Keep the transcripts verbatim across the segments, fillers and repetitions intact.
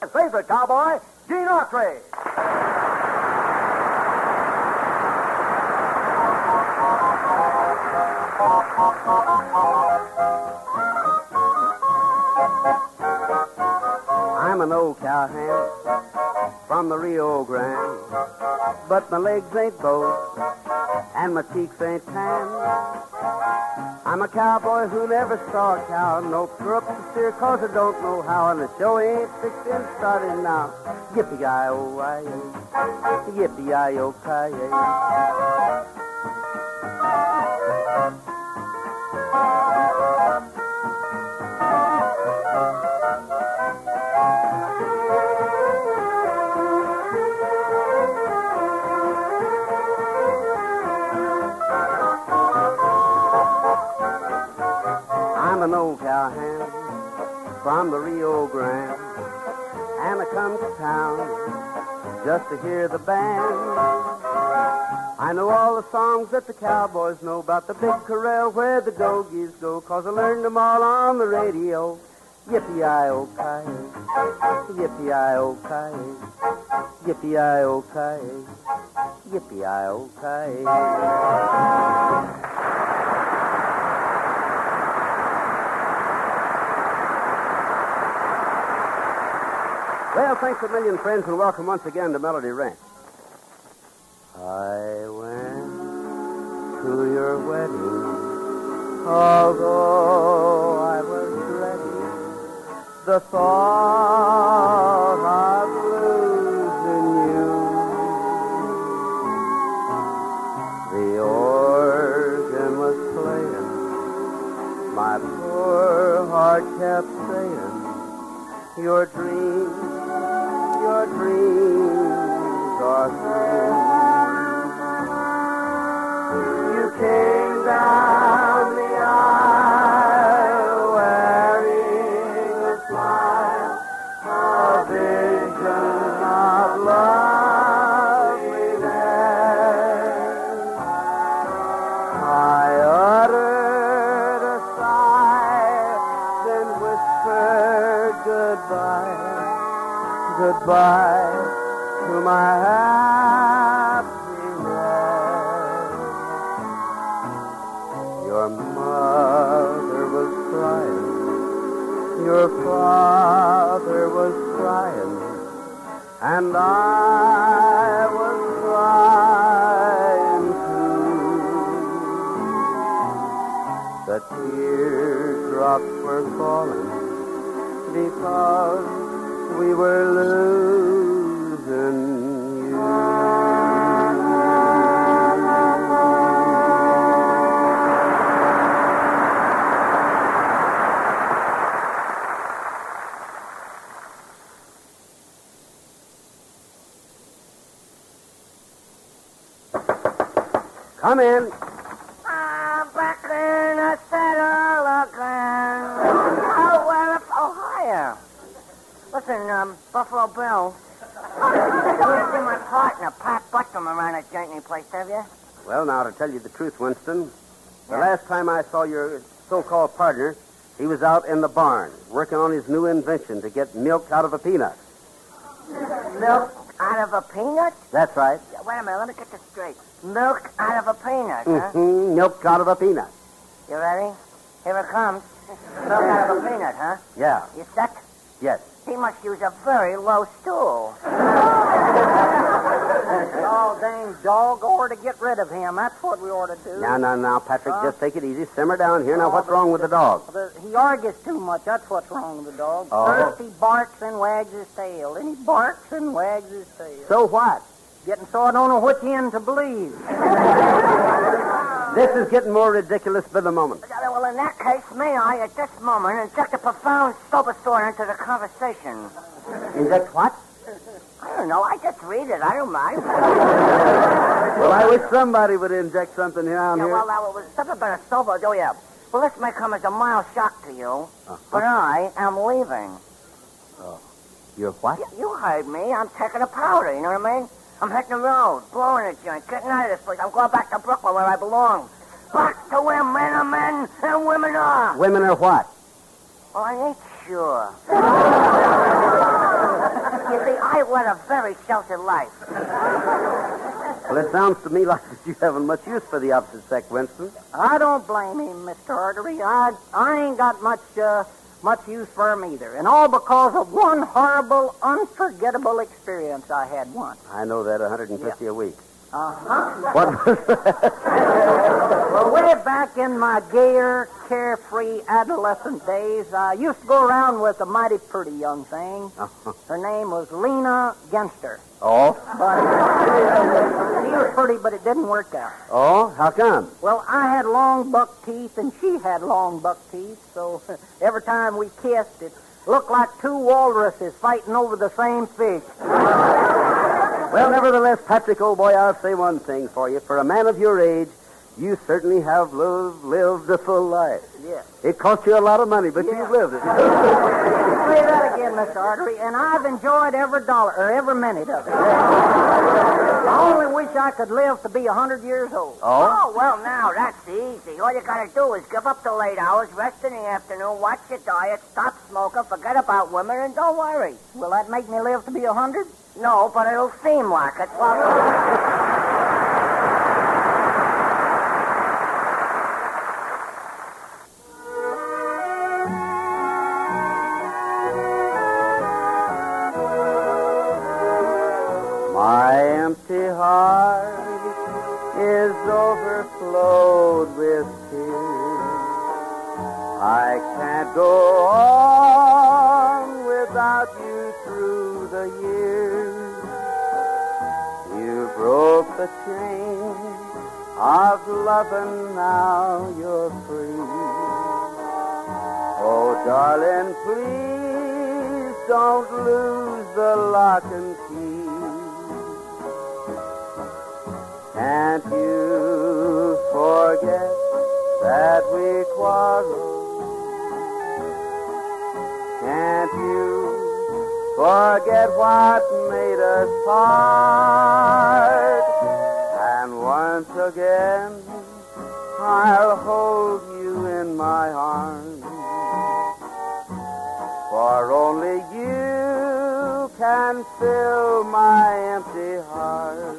favorite cowboy, Gene Autry. I'm an old cowhand from the Rio Grande, but my legs ain't bowed and my cheeks ain't tan. I'm a cowboy who never saw a cow, no crook to steer, cause I don't know how, and the show ain't fixed and started now. Yippee-yi-oh-yi-yay, yippee-yi-oh-ki-yay. I'm an old cowhand from the Rio Grande, and I come to town just to hear the band. I know all the songs that the cowboys know about the big corral where the go-gees go, cause I learned them all on the radio. Yippee-yi-oh-ki-yay, yippee-yi-oh-ki-yay, yippee-yi-oh-ki-yay, yippee-yi-oh-ki-yay. Well, thanks a million, friends, and welcome once again to Melody Ranch. I went to your wedding, although I was dreading the thought of losing you. The organ was playing, my poor heart kept saying, your dreams, your dreams are through. You came down the aisle wearing a smile, a vision of loveliness. I uttered a sigh, then whispered goodbye. Goodbye to my happiness. Your mother was crying, your father was crying, and I was crying too. The teardrops were falling because we were losing you. Come in. Ah, back in the saddle again. Oh, well, oh, hiya. Listen, um, Buffalo Bill, you've been my partner, Pat Buttram, around at Jointney Place, have you? Well, now, to tell you the truth, Winston, the Yeah. last time I saw your so-called partner, he was out in the barn working on his new invention to get milk out of a peanut. Milk out of a peanut? That's right. Wait a minute, let me get this straight. Milk out of a peanut, huh? Mm-hmm. Milk out of a peanut. You ready? Here it comes. Milk out of a peanut, huh? Yeah. You set? Yes. He must use a very low stool. Oh, dang dog, ought to get rid of him. That's what we ought to do. Now, now, now, Patrick, Huh? just take it easy. Simmer down here. Now, Oh, what's but- wrong with the dog? The- He argues too much. That's what's wrong with the dog. Oh. First he barks and wags his tail. Then he barks and wags his tail. So what? Getting so I don't know which end to believe. This is getting more ridiculous by the moment. Well, in that case, may I, at this moment, inject a profound sober thought into the conversation? Inject what? I don't know. I just read it. I don't mind. Well, I wish somebody would inject something down Yeah, here. well, now, it was something about a sober. Oh, yeah. Well, this may come as a mild shock to you, Uh-huh. but I am leaving. You're what? You, you heard me. I'm taking a powder, you know what I mean? I'm hitting the road, blowing a joint, getting out of this place. I'm going back to Brooklyn where I belong. Back to where men are men and women are. Women are what? Well, I ain't sure. I led a very sheltered life. Well, it sounds to me like that you haven't much use for the opposite sex, Winston. I don't blame him, Mister Artery. I, I ain't got much, uh, much use for him either. And all because of one horrible, unforgettable experience I had once. I know that, one hundred fifty Yeah. a week. Uh-huh. What was that? Well, way back in my gayer, carefree adolescent days, I used to go around with a mighty pretty young thing. Uh-huh. Her name was Lena Genster. Oh? But uh, she was pretty, but it didn't work out. Oh? How come? Well, I had long buck teeth, and she had long buck teeth, so every time we kissed, it looked like two walruses fighting over the same fish. Well, nevertheless, Patrick, old boy, I'll say one thing for you. For a man of your age, you certainly have lived, lived a full life. Yes. It cost you a lot of money, but Yeah. you've lived it. Say that again, Mister Artery, and I've enjoyed every dollar, or every minute of it. I only wish I could live to be a hundred years old. Oh? Oh, well, now, that's easy. All you gotta do is give up the late hours, rest in the afternoon, watch your diet, stop smoking, forget about women, and don't worry. Will that make me live to be a hundred? No, but it'll seem like it. Well, My empty heart is overflowed with tears. I can't go on without you through the years. You broke the chain of love and now you're free. Oh, darling, please don't lose the lock and key. Can't you forget that we quarreled? Can't you forget what made us part? And once again, I'll hold you in my arms. For only you can fill my empty heart.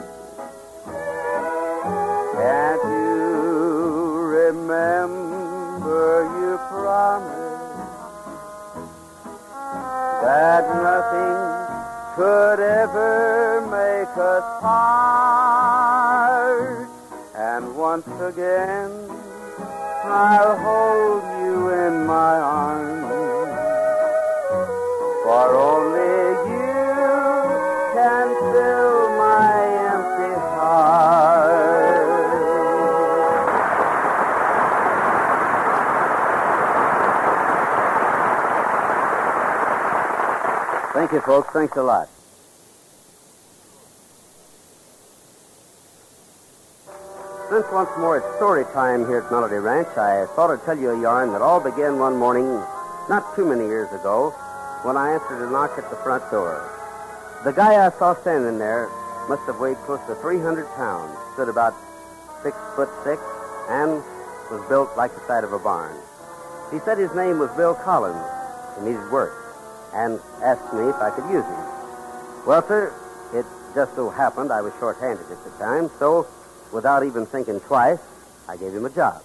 Can't you remember you promised that nothing could ever make us part? And once again, I'll hold you in my arms. For only you can fill my empty heart. Thank you, folks. Thanks a lot. Since once more it's story time here at Melody Ranch, I thought I'd tell you a yarn that all began one morning not too many years ago when I answered a knock at the front door. The guy I saw standing there must have weighed close to three hundred pounds, stood about six foot six, and was built like the side of a barn. He said his name was Bill Collins and needed work, and asked me if I could use him. Well, sir, it just so happened I was short-handed at the time, so without even thinking twice, I gave him a job.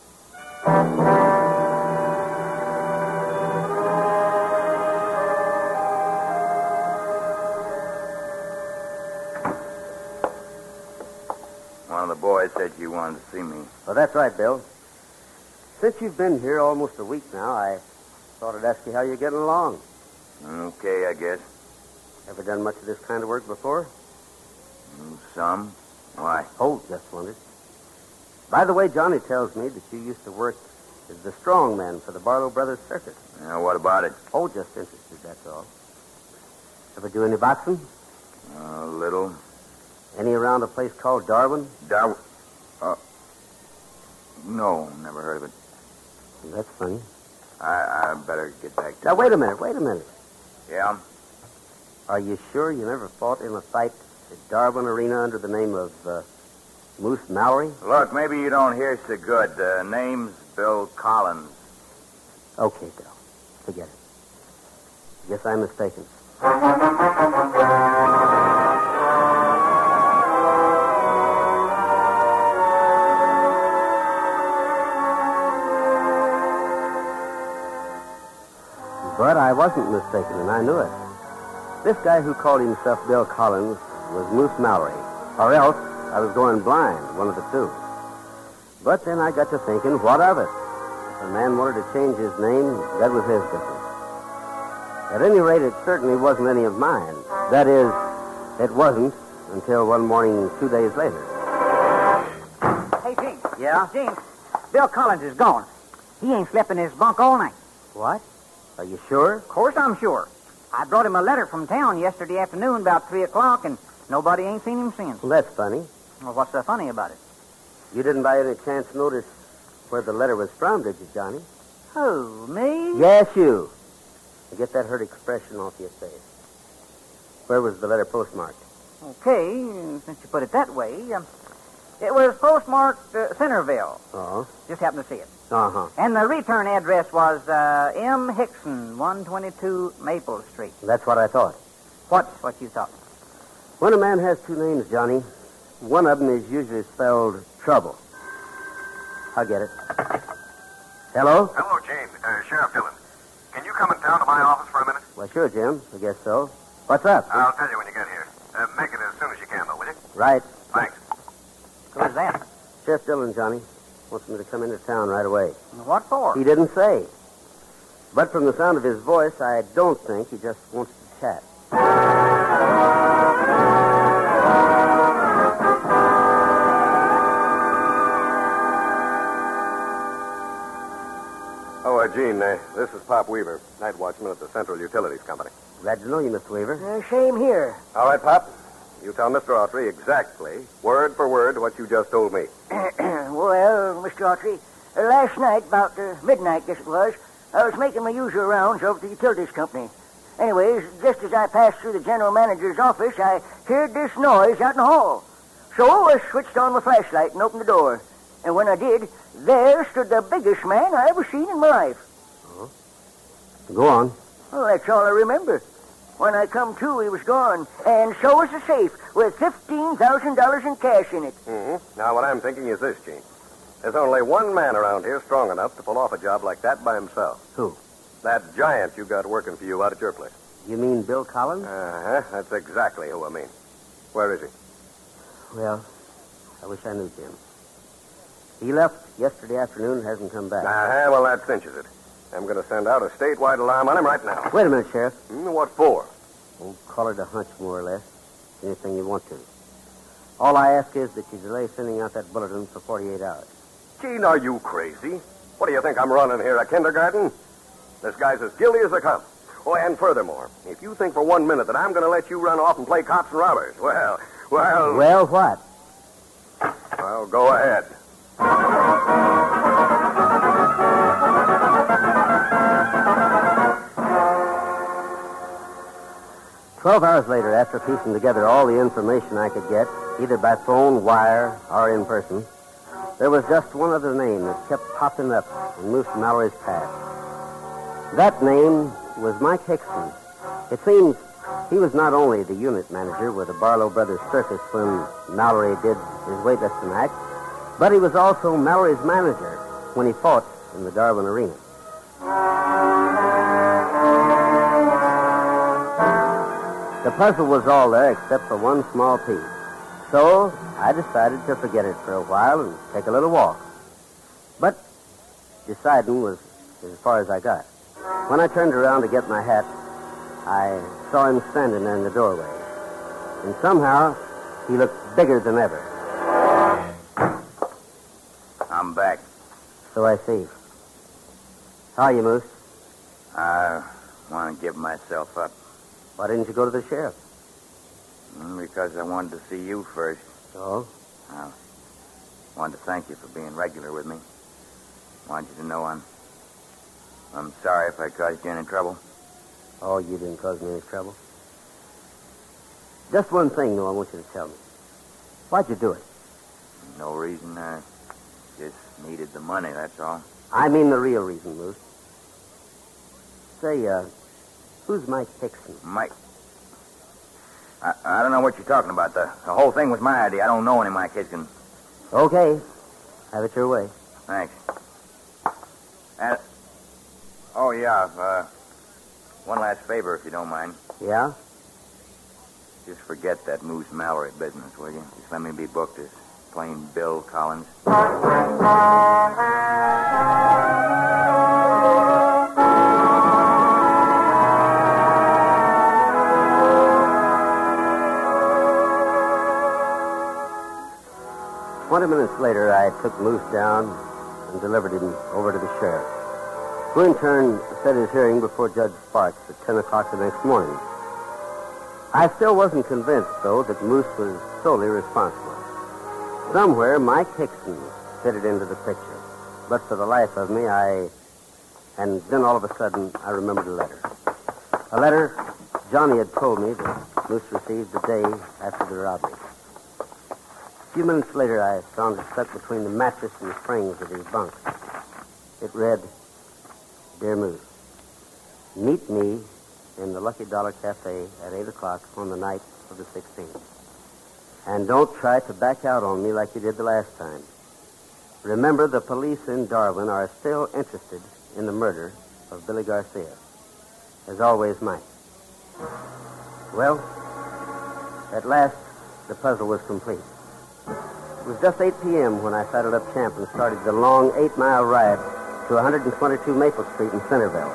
One of the boys said you wanted to see me. Well, that's right, Bill. Since you've been here almost a week now, I thought I'd ask you how you're getting along. Okay, I guess. Ever done much of this kind of work before? Mm, Some. Why? Oh, just wondered. By the way, Johnny tells me that you used to work as the strong man for the Barlow Brothers Circus. Now, what about it? Oh, just interested, that's all. Ever do any boxing? A little. Any around a place called Darwin? Dar... Uh, no, never heard of it. That's funny. I, I better get back to Now, wait a minute, wait a minute. Yeah? Are you sure you never fought in a fight at Darwin Arena under the name of uh, Moose Mallory? Look, maybe you don't hear so good. The name's Bill Collins. Okay, Bill. Forget it. Guess I'm mistaken. I wasn't mistaken, and I knew it. This guy who called himself Bill Collins was Moose Mallory, or else I was going blind, one of the two. But then I got to thinking, what of it? If a man wanted to change his name, that was his business. At any rate, it certainly wasn't any of mine. That is, it wasn't until one morning two days later. Hey, Gene. Yeah? Gene, Bill Collins is gone. He ain't slept in his bunk all night. What? Are you sure? Of course I'm sure. I brought him a letter from town yesterday afternoon about three o'clock, and nobody ain't seen him since. Well, that's funny. Well, what's so funny about it? You didn't by any chance notice where the letter was from, did you, Johnny? Who, me? Yes, you. Get that hurt expression off your face. Where was the letter postmarked? Okay, since you put it that way, um, it was postmarked uh, Centerville. Oh? Just happened to see it. Uh-huh. And the return address was uh, M. Hickson, one twenty-two Maple Street. That's what I thought. What's what you thought? When a man has two names, Johnny, one of them is usually spelled trouble. I'll get it. Hello? Hello, Gene. Uh, Sheriff Dillon. Can you come in town to my office for a minute? Well, sure, Jim. I guess so. What's up? I'll tell you when you get here. Uh, make it as soon as you can, though, will you? Right. Thanks. Who's that? Sheriff Dillon, Johnny. Wants me to come into town right away. What for? He didn't say. But from the sound of his voice, I don't think he just wants to chat. Oh, uh, Gene, uh, this is Pop Weaver, night watchman at the Central Utilities Company. Glad to know you, Mister Weaver. Uh, same here. All right, Pop. You tell Mister Autry exactly, word for word, what you just told me. Well, Mister Autry, uh, last night, about uh, midnight, guess it was, I was making my usual rounds over to the utilities company. Anyways, just as I passed through the general manager's office, I heard this noise out in the hall. So I switched on my flashlight and opened the door. And when I did, there stood the biggest man I ever seen in my life. Go on. Well, that's all I remember. When I come to, he was gone. And so was the safe with fifteen thousand dollars in cash in it. Mm-hmm. Now, what I'm thinking is this, Gene. There's only one man around here strong enough to pull off a job like that by himself. Who? That giant you got working for you out at your place. You mean Bill Collins? Uh-huh. That's exactly who I mean. Where is he? Well, I wish I knew Jim. He left yesterday afternoon and hasn't come back. Uh-huh. Well, that cinches it. I'm going to send out a statewide alarm on him right now. Wait a minute, Sheriff. Hmm, what for? Oh, call it a hunch, more or less. Anything you want to. All I ask is that you delay sending out that bulletin for forty-eight hours. Gene, are you crazy? What do you think I'm running here, a kindergarten? This guy's as guilty as they come. Oh, and furthermore, if you think for one minute that I'm going to let you run off and play cops and robbers, well, well... Well, what? Well, go ahead. Twelve hours later, after piecing together all the information I could get, either by phone, wire, or in person, there was just one other name that kept popping up in Moose Mallory's past. That name was Mike Hickson. It seems he was not only the unit manager with the Barlow Brothers Circus when Mallory did his weightlifting act, but he was also Mallory's manager when he fought in the Darwin Arena. The puzzle was all there except for one small piece. So I decided to forget it for a while and take a little walk. But deciding was as far as I got. When I turned around to get my hat, I saw him standing there in the doorway. And somehow, he looked bigger than ever. I'm back. So I see. How are you, Moose? I want to give myself up. Why didn't you go to the sheriff? Mm, Because I wanted to see you first. Oh? I wanted to thank you for being regular with me. Wanted you to know I'm... I'm sorry if I caused you any trouble. Oh, you didn't cause me any trouble. Just one thing, though, I want you to tell me. Why'd you do it? No reason. I just needed the money, that's all. I mean the real reason, Moose. Say, uh, who's Mike Hickson? Mike... I, I don't know what you're talking about. The, the whole thing was my idea. I don't know any Mike Hickson. Okay. Have it your way. Thanks. And... Oh, yeah. Uh, One last favor, if you don't mind. Yeah? Just forget that Moose Mallory business, will you? Just let me be booked as plain Bill Collins. Twenty minutes later, I took Moose down and delivered him over to the sheriff, who in turn set his hearing before Judge Sparks at ten o'clock the next morning. I still wasn't convinced, though, that Moose was solely responsible. Somewhere, Mike Hickson fitted into the picture. But for the life of me, I... And then all of a sudden, I remembered a letter. A letter Johnny had told me that Moose received the day after the robbery. A few minutes later, I found it stuck between the mattress and the springs of his bunk. It read, Dear Moose, meet me in the Lucky Dollar Cafe at eight o'clock on the night of the sixteenth. And don't try to back out on me like you did the last time. Remember, the police in Darwin are still interested in the murder of Billy Garcia. As always, Mike. Well, at last, the puzzle was complete. It was just eight p.m. when I saddled up Champ and started the long eight-mile ride to one twenty-two Maple Street in Centerville.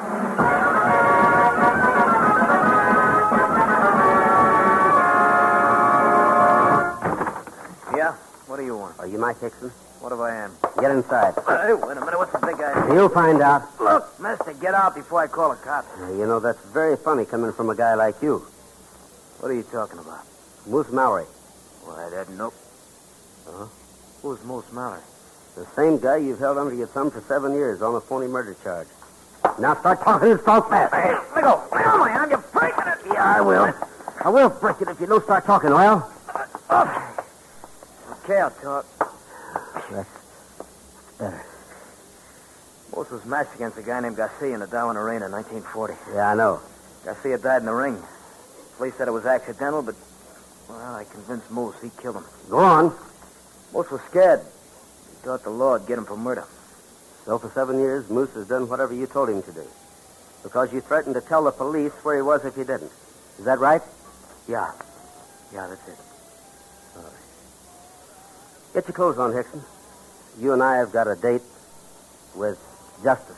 Yeah? What do you want? Are you Mike Hickson? What if I am? Get inside. Hey, wait a minute. What's the big idea? You'll find out. Look, mister, get out before I call the cops. Now, you know, that's very funny coming from a guy like you. What are you talking about? Moose Mallory. Why, that nope. Uh-huh. Who's Moose Mallory? The same guy you've held under your thumb for seven years on a phony murder charge. Now start talking and talk fast. Hey, let go. Let go, man. You're breaking it. Yeah, I will. I will break it if you don't start talking, Oil. Oh. Okay, I'll talk. That's better. Moose was matched against a guy named Garcia in the Darwin Arena in nineteen forty. Yeah, I know. Garcia died in the ring. Police said it was accidental, but, well, I convinced Moose he killed him. Go on. Moose was scared. He thought the law would get him for murder. So for seven years, Moose has done whatever you told him to do. Because you threatened to tell the police where he was if he didn't. Is that right? Yeah. Yeah, that's it. All right. Get your clothes on, Hickson. You and I have got a date with justice.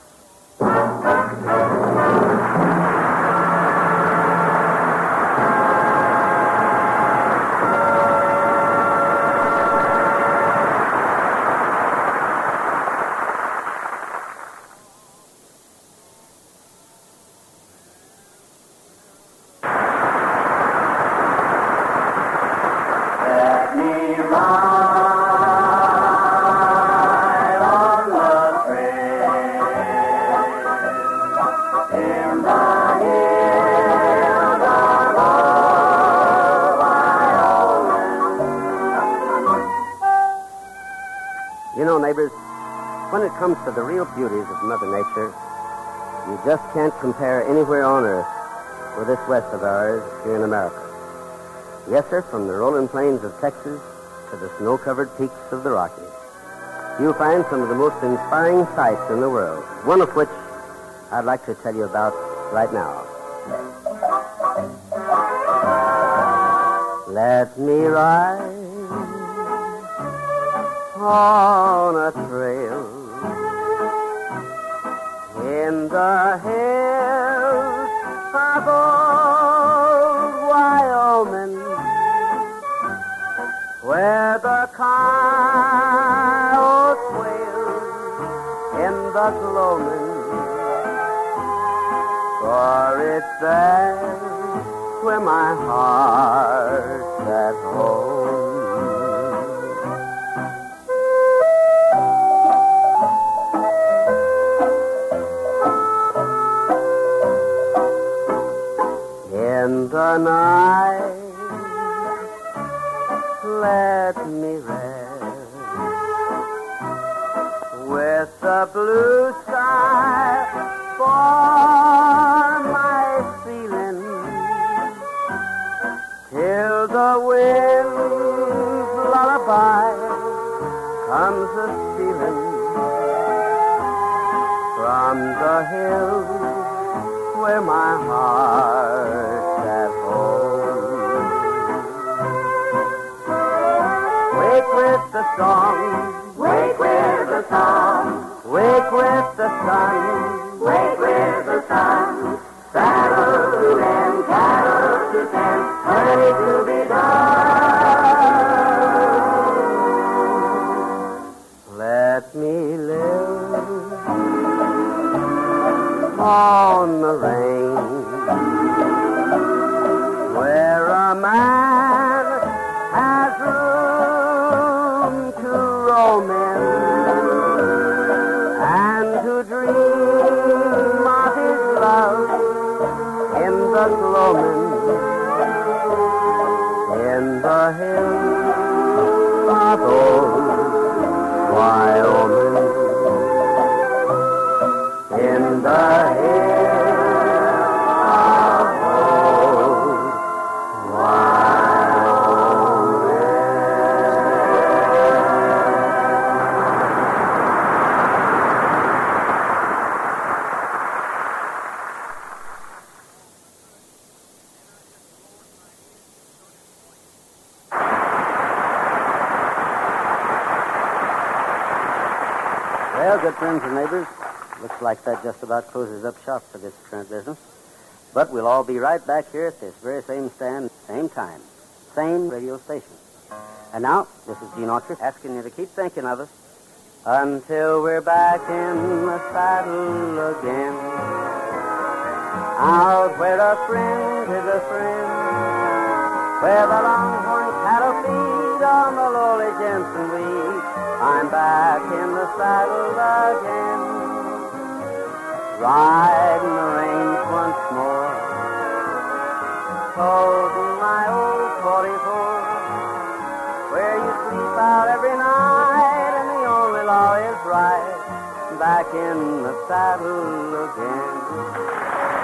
You know, neighbors, when it comes to the real beauties of Mother Nature, you just can't compare anywhere on Earth with this West of ours here in America. Yes, sir, from the rolling plains of Texas to the snow-covered peaks of the Rockies, you'll find some of the most inspiring sights in the world, one of which I'd like to tell you about right now. Let me ride on a trail in the hills of old Wyoming, where the coyote wails in the gloaming, for it's there where my heart's at home. In the night, let me rest with the blue sky for my ceiling, till the wind's lullaby comes a-stealing from the hills where my heart's at home. Wake with the song, Wake with the song, wake with the sun, wake with the sun. Saddle to end, cattle to tend, plenty to be done. let me live on the range, where a man has room to roam in and to dream of his love in the gloaming, in the hills of old Wyoming, in the hills of old Wyoming. Well, good friends and neighbors, looks like that just about closes up shop for this current business. But we'll all be right back here at this very same stand, same time, same radio station. And now, this is Gene Autry asking you to keep thinking of us until we're back in the saddle again. Out where a friend is a friend, where the longhorn cattle feed on the lowly Jensen weed. I'm back in the saddle again, riding the range once more, holding my old forty-four, where you sleep out every night and the only law is right. Back in the saddle again.